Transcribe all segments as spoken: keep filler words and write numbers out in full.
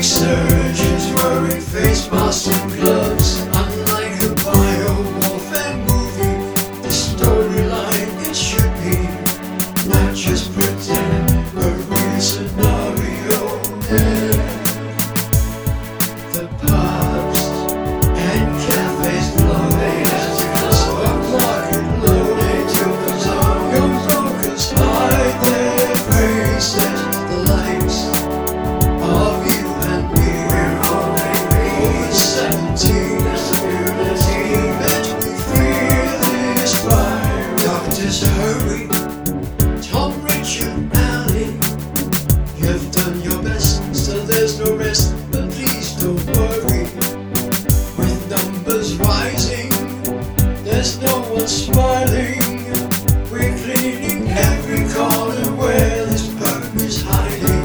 like surgeons wearing face masks and gloves. Unlike a bio-warfare movie, the storyline it should be, not just pretend, a real scenario. Yeah. The pubs and cafes flooding as the stock market loading till the young brokers hide their faces. The likes of you and me, we're only seventeen. That we feel this fire. Doctors hurry, Tom, Richard, Allie, you've done your best, so there's no rest. But please don't worry, with numbers rising, there's no one smiling. We're cleaning every corner where this perp is hiding.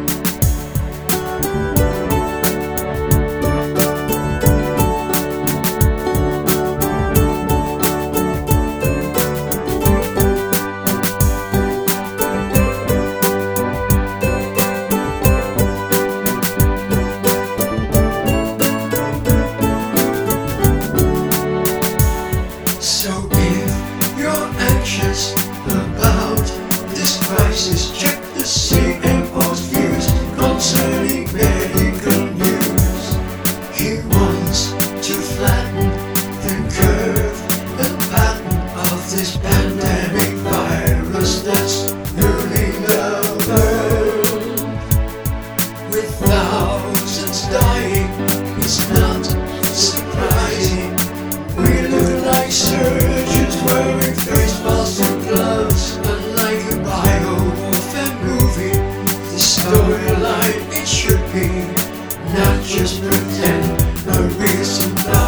So if you're anxious about this crisis, check the C M O's views concerning medical news. He wants to flatten the curve and pattern of this pandemic virus that's ruling the world. With thousands dying, it's not surprising. We look like surgeons wearing face masks and gloves. Unlike a bio-warfare movie, the storyline it should be, not just pretend, a real supply.